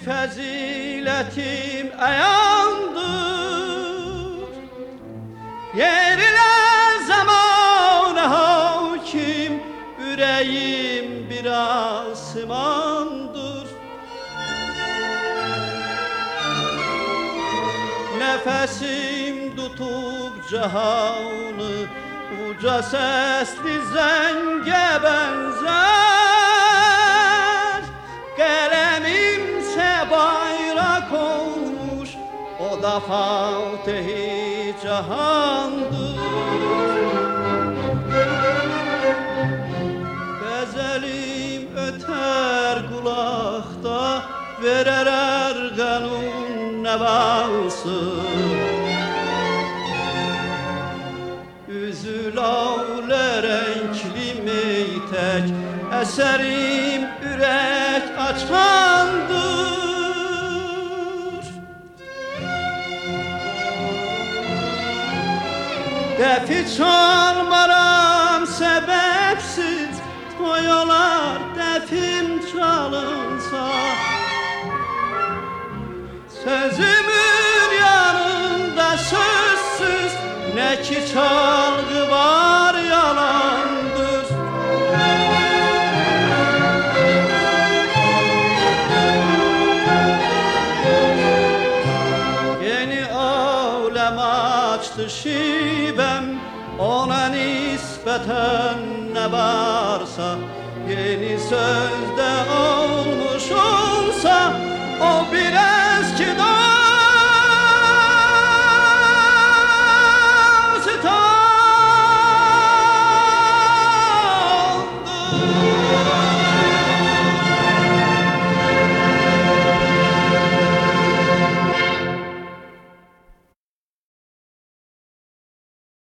faziletim ayandır. Yer ile zamana hakim, yüreğim bir asmandır. Nefesim tutup cihanı uca sesli zenge benzer. Kalemimse bayrak olmuş, o da Fatih-i Cihan'dır. Gazelim öter kulakta, verer erganun nevası. Üzül avle renkli meytek, eserim ürek açandır. Defi çalmaram sebepsiz, toyalar defim çalınsa. Sözümün yanında sözsüz, ne ki çalgı var yalandır. Yeni alem açtı şibem, ona nispeten ne varsa yeni sözde o